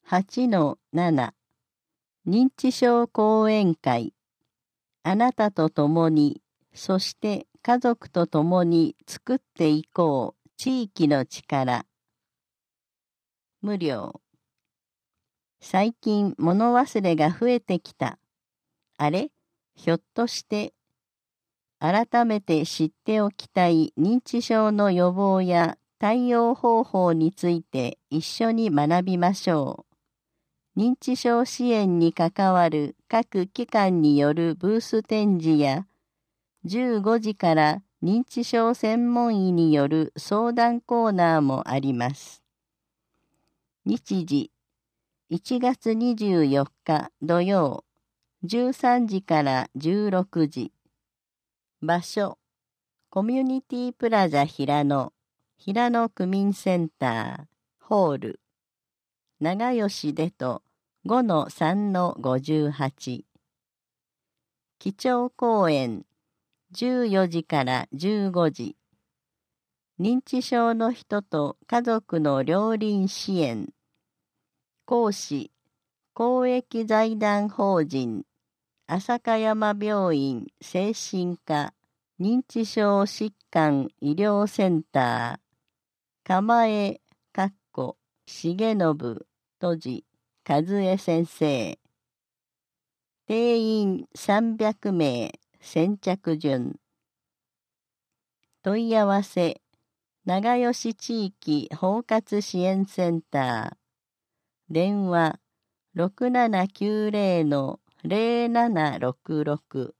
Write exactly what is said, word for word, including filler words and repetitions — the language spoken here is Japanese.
はちのなな 認知症講演会。あなたと共に、そして家族と共に作っていこう地域の力。無料。最近物忘れが増えてきた。あれ？ひょっとして、改めて知っておきたい認知症の予防や対応方法について一緒に学びましょう。認知症支援に関わる各機関によるブース展示や、じゅうごじから認知症専門医による相談コーナーもあります。日時、いちがつにじゅうよっか土曜、じゅうさんじからじゅうろくじ。場所、コミュニティプラザ平野、平野区民センター、ホール、長吉でとごのさんのごじゅうはち。基調講演、じゅうよじからじゅうごじ。認知症の人と家族の両輪支援。講師、公益財団法人、朝香山病院精神科認知症疾患医療センター、釜江、かっこ、重信、閉じ、和江先生。定員さんびゃくめい、先着順。問い合わせ、長吉地域包括支援センター。電話、ろくななきゅうぜろのぜろななろくろく。